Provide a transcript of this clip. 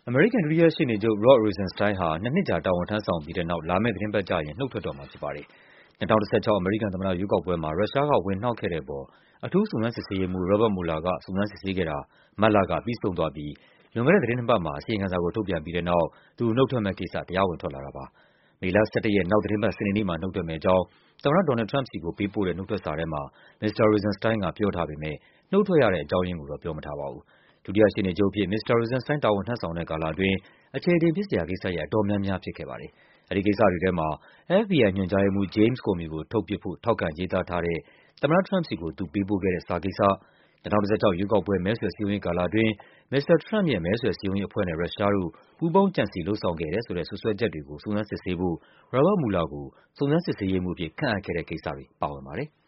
အမေရိကန် ဒုတိယရှေ့နေချုပ် Rod Rosenstein ဟာ 2 နှစ်ကြာ တာဝန်ထမ်းဆောင်ပြီးတဲ့နောက် လာမယ့်သီတင်းပတ်ကျရင် နုတ်ထွက်တော့မှာဖြစ်ပါတယ်။ 2016 အမေရိကန်သမ္မတရွေးကောက်ပွဲမှာ ရုရှားက ဝင်နှောက်ခဲ့တဲ့အပေါ် အထူးစုံစမ်းစစ်ဆေးရေးမှူး Robert Mueller က စုံစမ်းစစ်ဆေးခဲ့တာ မတ်လက ပြီးဆုံးသွားပြီး လွန်ခဲ့တဲ့ သီတင်းနှစ်ပတ်မှာ အစီရင်ခံစာကို ထုတ်ပြန်ပြီးတဲ့နောက် သူနုတ်ထွက်မယ့်ကိစ္စ တရားဝင်ထွက်လာတာပါ။ မေလ ၁၁ ရက်၊ နောက်သီတင်းပတ် စနေနေ့မှာ နုတ်ထွက်မယ့်အကြောင်း သမ္မတ ဒေါ်နယ်လ်ဒ် ထရမ့်ပ်ဆီကို ပေးပို့တဲ့ နုတ်ထွက်စာထဲမှာ မစ္စတာ Rosenstein က ပြောထားပေမယ့် နုတ်ထွက်ရတဲ့ အကြောင်းရင်းကိုတော့ ပြောမထားပါဘူး။ ဒုတိယရှေ့နေချုပ်အဖြစ် မစ္စတာ Rosenstein တာဝန်ထမ်းဆောင်တဲ့ကာလအတွင်း အခြေအတင်ဖြစ်စရာကိစ္စရပ် အတော်များများ ဖြစ်ခဲ့ပါတယ်။ အဲဒီကိစ္စတွေထဲမှာ FBI ညွှန်ကြားရေးမှူး James Comey ကို ထုတ်ပစ်ဖို့ ထောက်ခံရေးသားထားတဲ့ သမ္မတထရမ့်ပ်ဆီကို သူပေးပို့ခဲ့တဲ့ စာကိစ္စ၊ 2016 ရွေးကောက်ပွဲ မဲဆွယ်စည်းရုံးရေးကာလအတွင်း မစ္စတာထရမ့်ပ်ရဲ့ မဲဆွယ်စည်းရုံးရေးအဖွဲ့နဲ့ ရုရှားတို့ ပူးပေါင်းကြံစည် လုပ်ဆောင်ခဲ့တယ်ဆိုတဲ့ စွပ်စွဲချက်တွေကို စုံစမ်းစစ်ဆေးဖို့ Robert Mueller ကို စုံစမ်းစစ်ဆေးရေးမှူးအဖြစ် ခန့်အပ်ခဲ့တဲ့ကိစ္စတွေ ပါဝင်ပါတယ်။